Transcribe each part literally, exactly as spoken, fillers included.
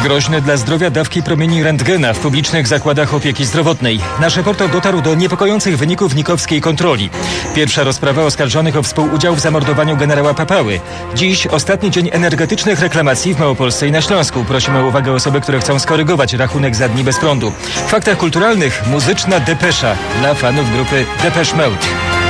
Groźne dla zdrowia dawki promieni rentgena w publicznych zakładach opieki zdrowotnej. Nasz reporter dotarł do niepokojących wyników nikowskiej kontroli. Pierwsza rozprawa oskarżonych o współudział w zamordowaniu generała Papały. Dziś ostatni dzień energetycznych reklamacji w Małopolsce i na Śląsku. Prosimy o uwagę osoby, które chcą skorygować rachunek za dni bez prądu. W faktach kulturalnych muzyczna depesza dla fanów grupy Depeche Mode.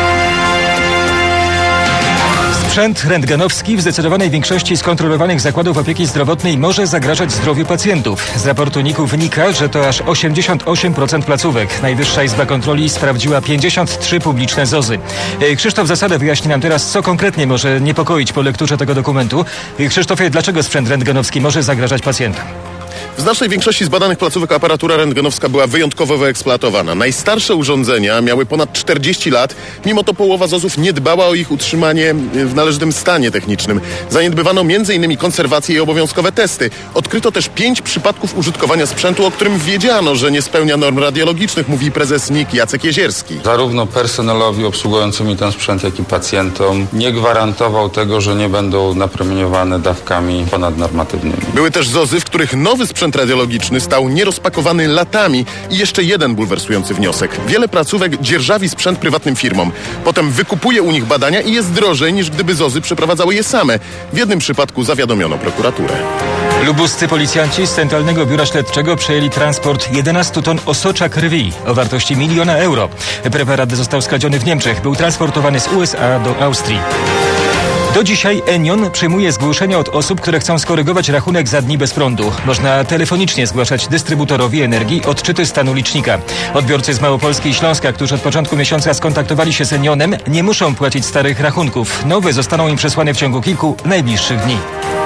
Sprzęt rentgenowski w zdecydowanej większości skontrolowanych zakładów opieki zdrowotnej może zagrażać zdrowiu pacjentów. Z raportu N I K-u wynika, że to aż osiemdziesiąt osiem procent placówek. Najwyższa Izba Kontroli sprawdziła pięćdziesiąt trzy publiczne zozy. Krzysztof Zasada wyjaśni nam teraz, co konkretnie może niepokoić po lekturze tego dokumentu. Krzysztofie, dlaczego sprzęt rentgenowski może zagrażać pacjentom? W znacznej większości zbadanych placówek aparatura rentgenowska była wyjątkowo wyeksploatowana. Najstarsze urządzenia miały ponad czterdzieści lat, mimo to połowa zozów nie dbała o ich utrzymanie w należytym stanie technicznym. Zaniedbywano między innymi konserwację i obowiązkowe testy. Odkryto też pięć przypadków użytkowania sprzętu, o którym wiedziano, że nie spełnia norm radiologicznych, mówi prezes N I K Jacek Jezierski. Zarówno personelowi obsługującemu ten sprzęt, jak i pacjentom nie gwarantował tego, że nie będą napromieniowane dawkami ponadnormatywnymi. Były też zozy, w których nowy sprzęt radiologiczny stał nierozpakowany latami i jeszcze jeden bulwersujący wniosek. Wiele placówek dzierżawi sprzęt prywatnym firmom. Potem wykupuje u nich badania i jest drożej, niż gdyby zozy przeprowadzały je same. W jednym przypadku zawiadomiono prokuraturę. Lubuscy policjanci z Centralnego Biura Śledczego przejęli transport jedenastu ton osocza krwi o wartości miliona euro. Preparat został skradziony w Niemczech. Był transportowany z U S A do Austrii. Do dzisiaj Enion przyjmuje zgłoszenia od osób, które chcą skorygować rachunek za dni bez prądu. Można telefonicznie zgłaszać dystrybutorowi energii odczyty stanu licznika. Odbiorcy z Małopolski i Śląska, którzy od początku miesiąca skontaktowali się z Enionem, nie muszą płacić starych rachunków. Nowe zostaną im przesłane w ciągu kilku najbliższych dni.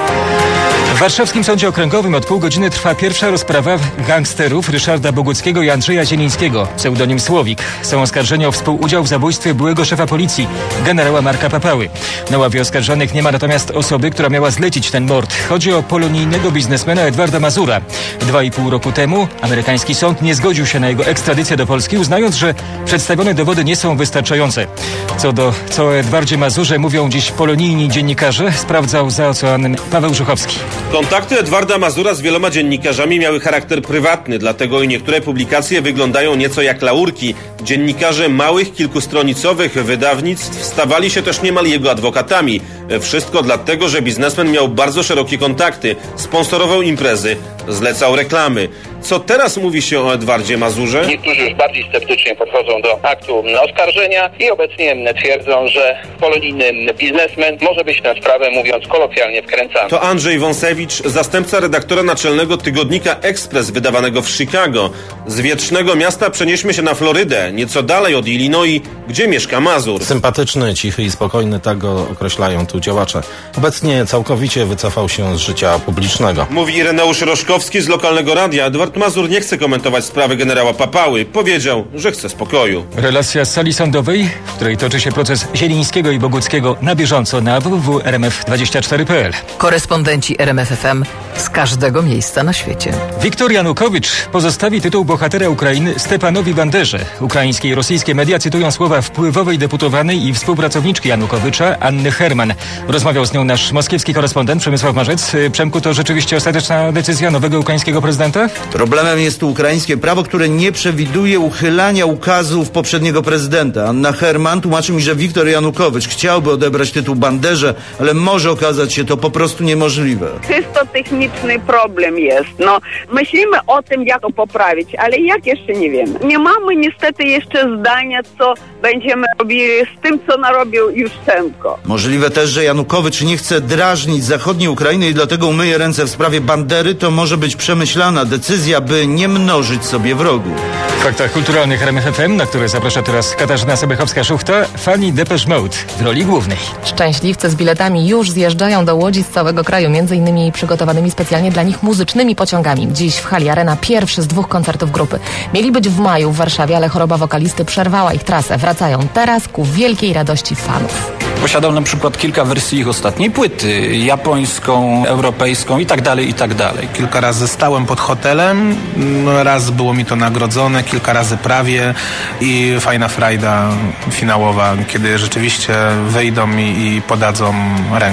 W warszawskim Sądzie Okręgowym od pół godziny trwa pierwsza rozprawa gangsterów Ryszarda Boguckiego i Andrzeja Zielińskiego, pseudonim Słowik. Są oskarżeni o współudział w zabójstwie byłego szefa policji, generała Marka Papały. Na ławie oskarżonych nie ma natomiast osoby, która miała zlecić ten mord. Chodzi o polonijnego biznesmena Edwarda Mazura. Dwa i pół roku temu amerykański sąd nie zgodził się na jego ekstradycję do Polski, uznając, że przedstawione dowody nie są wystarczające. Co do co o Edwardzie Mazurze mówią dziś polonijni dziennikarze, sprawdzał za oceanem Paweł Żuchowski. Kontakty Edwarda Mazura z wieloma dziennikarzami miały charakter prywatny, dlatego i niektóre publikacje wyglądają nieco jak laurki. Dziennikarze małych, kilkustronicowych wydawnictw stawali się też niemal jego adwokatami. Wszystko dlatego, że biznesmen miał bardzo szerokie kontakty, sponsorował imprezy, zlecał reklamy. Co teraz mówi się o Edwardzie Mazurze? Niektórzy już bardziej sceptycznie podchodzą do aktu oskarżenia i obecnie twierdzą, że polonijny biznesmen może być tę sprawę, mówiąc kolokwialnie, wkręcany. To Andrzej Wąsewicz, zastępca redaktora naczelnego tygodnika Express wydawanego w Chicago. Z wietrznego miasta przenieśmy się na Florydę, nieco dalej od Illinois, gdzie mieszka Mazur. Sympatyczny, cichy i spokojny, tak go określają tu działacze. Obecnie całkowicie wycofał się z życia publicznego. Mówi Ireneusz Roszkowski z lokalnego radia. Edward Mazur nie chce komentować sprawy generała Papały. Powiedział, że chce spokoju. Relacja z sali sądowej, w której toczy się proces Zielińskiego i Boguckiego, na bieżąco na w w w kropka r m f dwadzieścia cztery kropka p l. Korespondenci R M F F M z każdego miejsca na świecie. Viktor Janukowicz pozostawi tytuł bohatera Ukrainy Stepanowi Banderze. Ukraińskie i rosyjskie media cytują słowa wpływowej deputowanej i współpracowniczki Janukowycza Anny Herman. Rozmawiał z nią nasz moskiewski korespondent Przemysław Marzec. Przemku, to rzeczywiście ostateczna decyzja nowego ukraińskiego prezydenta? Problemem jest tu ukraińskie prawo, które nie przewiduje uchylania ukazów poprzedniego prezydenta. Anna Herman tłumaczy mi, że Viktor Janukowicz chciałby odebrać tytuł Banderze, ale może okazać się to po prostu niemożliwe. Czysto techniczny problem jest. No, myślimy o tym, jak to poprawić, ale jak jeszcze nie wiemy. Nie mamy niestety jeszcze zdania, co będziemy robili z tym, co narobił Juszczenko. Możliwe też, że Janukowicz nie chce drażnić zachodniej Ukrainy i dlatego umyje ręce w sprawie Bandery. To może być przemyślana decyzja, by nie mnożyć sobie wrogów. W faktach kulturalnych R M F F M, na które zaprasza teraz Katarzyna Sobychowska-Szuchta, fani Depeche Mode w roli głównej. Szczęśliwcy z biletami już zjeżdżają do Łodzi z całego kraju, między innymi przygotowanymi specjalnie dla nich muzycznymi pociągami. Dziś w hali Arena pierwszy z dwóch koncertów grupy. Mieli być w maju w Warszawie, ale choroba wokalisty przerwała ich trasę. Wracają teraz ku wielkiej radości fanów. Posiadam na przykład kilka wersji ich ostatniej płyty, japońską, europejską i tak dalej, i tak dalej. Kilka razy stałem pod hotelem, raz było mi to nagrodzone, kilka razy prawie i fajna frajda finałowa, kiedy rzeczywiście wejdą mi i podadzą rękę.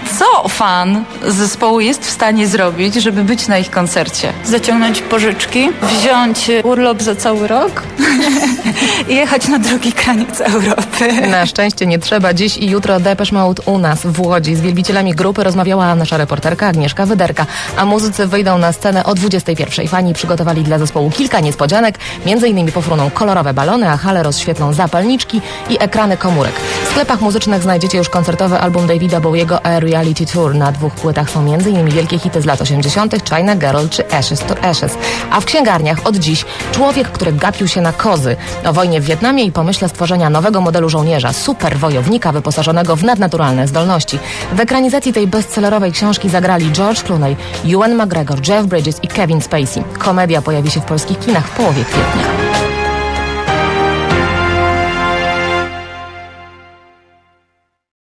Co fan zespołu jest w stanie zrobić, żeby być na ich koncercie? Zaciągnąć pożyczki, wziąć urlop za cały rok i jechać na drugi kraniec Europy. Na szczęście nie trzeba. Dziś i jutro Depeche Mode u nas w Łodzi. Z wielbicielami grupy rozmawiała nasza reporterka Agnieszka Wyderka, a muzycy wyjdą na scenę o dwudziestej pierwszej. Fani przygotowali dla zespołu kilka niespodzianek. Między innymi pofruną kolorowe balony, a halę rozświetlą zapalniczki i ekrany komórek. W sklepach muzycznych znajdziecie już koncertowy album Davida Bowiego A Reality Tour. Na dwóch płytach są między innymi wielkie hity z lat osiemdziesiątych China Girl czy Ashes to Ashes. A w księgarniach od dziś Człowiek, który gapił się na kozy. O wojnie w Wietnamie i pomyśle stworzenia nowego modelu żołnierza, superwojownika wyposażonego w nadnaturalne zdolności. W ekranizacji tej bestsellerowej książki zagrali George Clooney, Ewan McGregor, Jeff Bridges i Kevin Spacey. Komedia pojawi się w polskich kinach w połowie kwietnia.